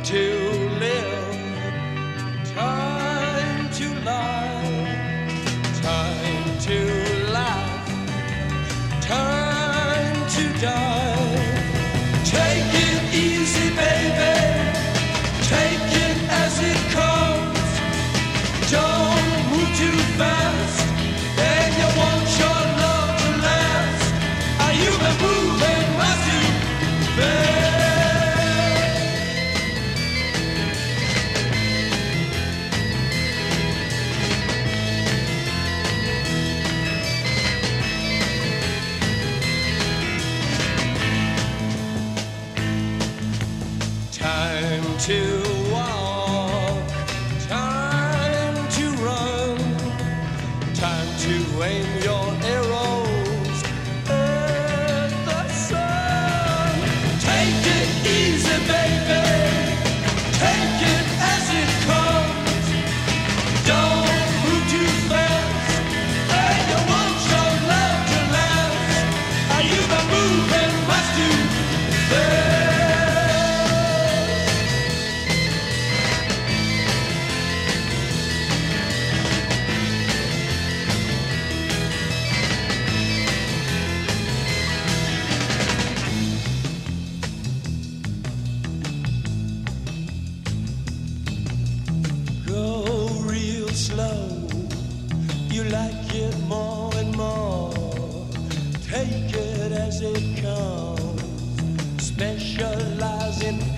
to live, time to lie, time to laugh, time to die. Take it easy, baby, take it as it comes. Don't move too fast, and you want your love to last. Are you been moving much too fast? Time to walk, time to run, time to aim your arrows at the sun. Take it easy, baby, take it as it comes. Don't move too fast, and you want your love to last. Are you been moving much too fast? Go real slow, you like it more and more. Take it as it comes, specialize in